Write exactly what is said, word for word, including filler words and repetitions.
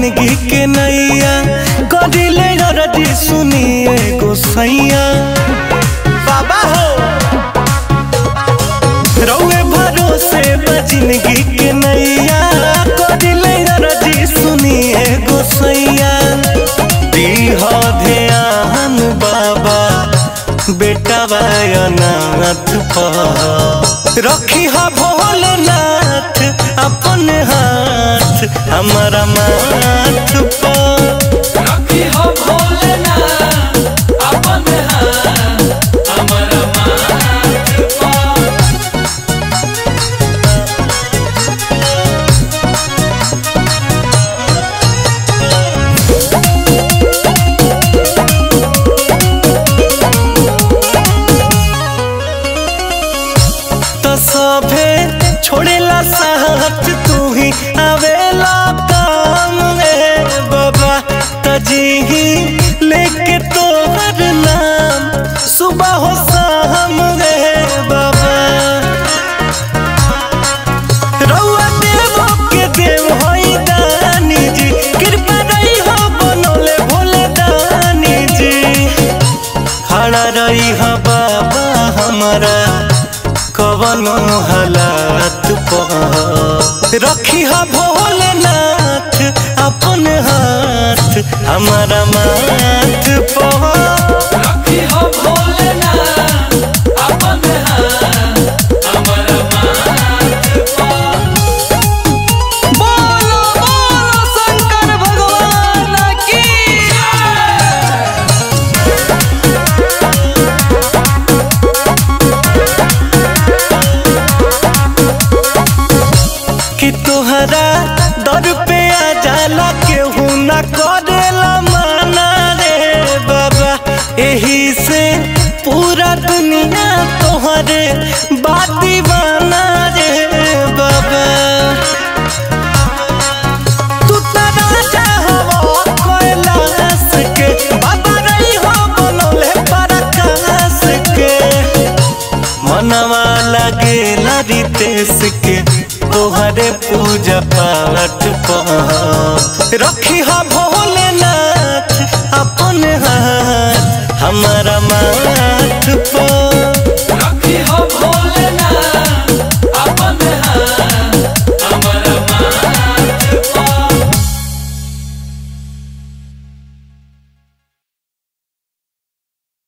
जिंदगी के नैया कदिले रटी सुनिए गोसैया बाबा हो रउए भरोसे जिंदगी के नैया कदिले रटी सुनिए गोसैया दीह ध्यान बाबा बेटा नाथ पर रखी हा भोलेनाथ अपन हाथ हमारा माथ पर रखी हो भोलेनाथ अपन हाथ हमारा माथ पर। तो सभे छोड़ेला साथ तू ही आवेला काम में बाबा तजी लेके तोहर नाम सुबह हो शाम में बाबा रउआ देवो के देव होई दानी जी कृपा रही हो बनोले भोले दानी जी खड़ा रही हो बाबा हमारा कवनो हालात पर रखी हा भोलेनाथ अपन हाथ हमारा माथ पर रखी हो भोलेनाथ अपन हाथ हमारा माथ पर। बोलो बोलो शंकर भगवान की कि तोहरा दर पे आ जाला केहू ना करेला माना रे बाबा एही से पूरा दुनिया तोहरे बात दीवाना रे बाबा तू तो राजा हो कैलाश के बाबा रही हो बनोले पराकाश के मनवा लगेला रितेश के तोहरे पूजा पाठ पर रखी